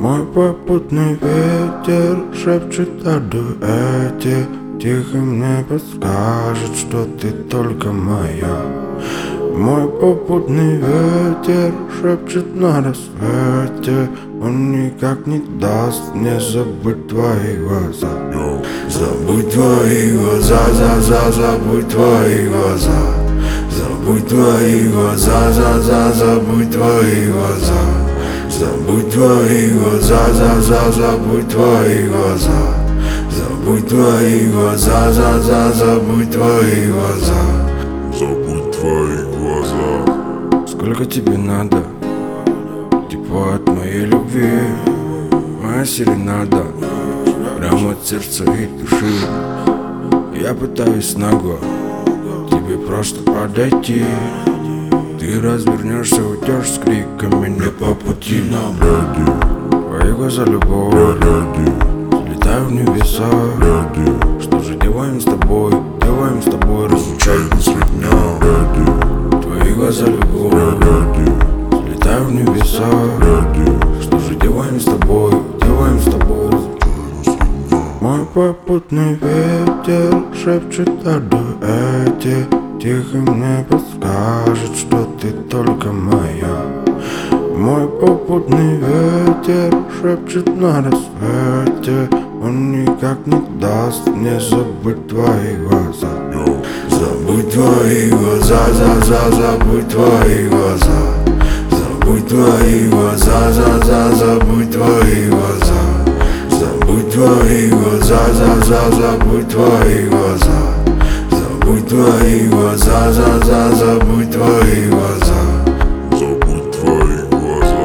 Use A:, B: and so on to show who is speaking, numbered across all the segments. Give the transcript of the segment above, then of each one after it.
A: Мой попутный ветер шепчет о дуэте, тихо мне подскажет, что ты только моя. Мой попутный ветер шепчет на рассвете, он никак не даст мне забыть твои глаза. Забудь твои глаза, забудь твои глаза. Забудь твои глаза, забудь твои глаза. Забудь твои глаза, забудь твои глаза. Забудь твои глаза, забудь твои глаза.
B: Забудь твои глаза.
A: Сколько тебе надо? Тепло от моей любви, моя серенада, прямо от сердца и души. Я пытаюсь нагло тебе просто подойти. Ты развернешься, уйдешь с криками не по пути нам. Твои глаза любовь, летаю в небеса. Что же делаем с тобой, разлучать нас дня. Твои глаза любовь, летаю в небеса. Что же делаем с тобой, Мой попутный ветер шепчет о дуэте, тихо мне подскажет, что ты только моя. Мой попутный ветер шепчет на рассвете, он никак не даст мне забыть твои глаза. Забудь твои глаза, забудь твои глаза. Забудь твои глаза, забудь твои глаза. Забудь твои глаза, забудь твои глаза. Забудь твои глаза, забудь твои глаза.
B: Забудь твои глаза.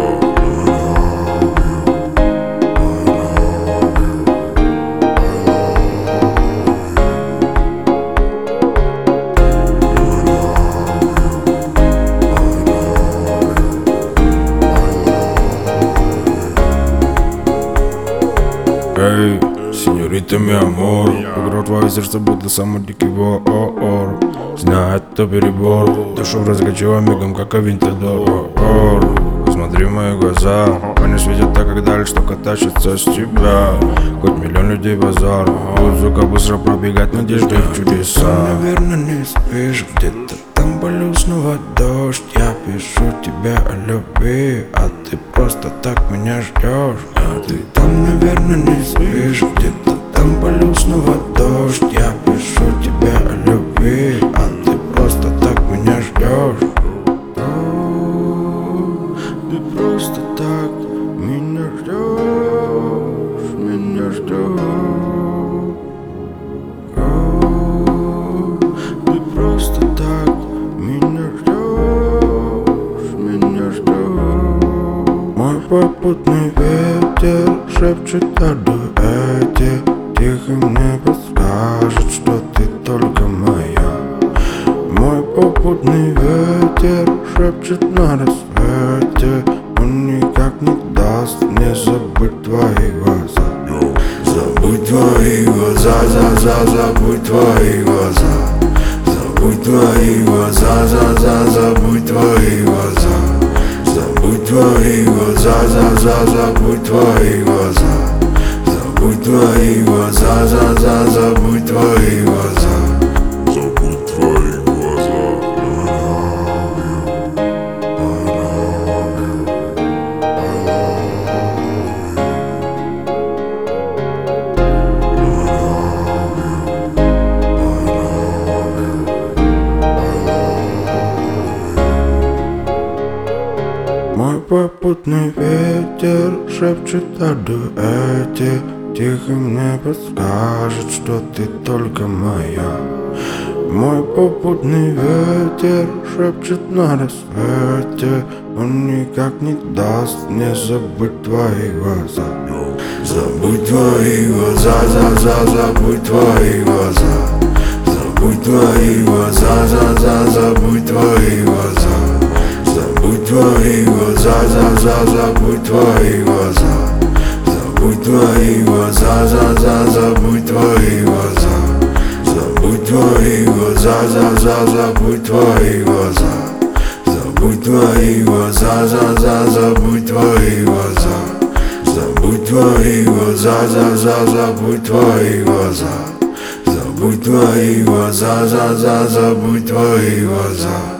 A: Эй, сеньорита, ми амор, играл твое сердце, будто самый дикий вор. Знает, это перебор, душу разгочила мигом, как Авентадор. Посмотри в мои глаза, они светят так, как даль, что тащится с тебя. Хоть миллион людей базар, музыка быстро пробегать, надежды в чудеса. Наверное, не спишь, где-то там полю снова дождь. Я пишу тебе о любви, а ты просто так меня ждешь. А ты там, наверное, не спишь, где-то там полю снова дождь. Я пишу тебе о любви, а ты просто так меня ждешь. Ты просто так меня ждешь, Ты просто так меня ждешь. Мой попутный ветер шепчет о дуэте, тихо мне подскажет, что ты только моя. Мой попутный ветер шепчет на рассвете, он никак не даст мне забыть твои глаза. Забудь твои глаза, забудь твои глаза. Забудь твои глаза, забудь твои глаза. Забудь твои глаза, забудь твои глаза. Забудь твои глаза, забудь твои глаза.
B: Забудь твои глаза.
A: Мой попутный ветер шепчет о дуэте, тихо мне подскажет, что ты только моя. Мой попутный ветер шепчет на рассвете, он никак не даст мне забыть твои глаза. Забудь твои глаза, забудь твои глаза. Забудь твои глаза, забудь твои глаза. Забудь твои глаза, забудь твои глаза. Забудь твои глаза, забудь твои глаза. Забудь твои глаза, забудь твои глаза. Забудь твои глаза, забудь твои глаза. Забудь твои глаза, забудь твои глаза. Забудь твои глаза, забудь твои глаза.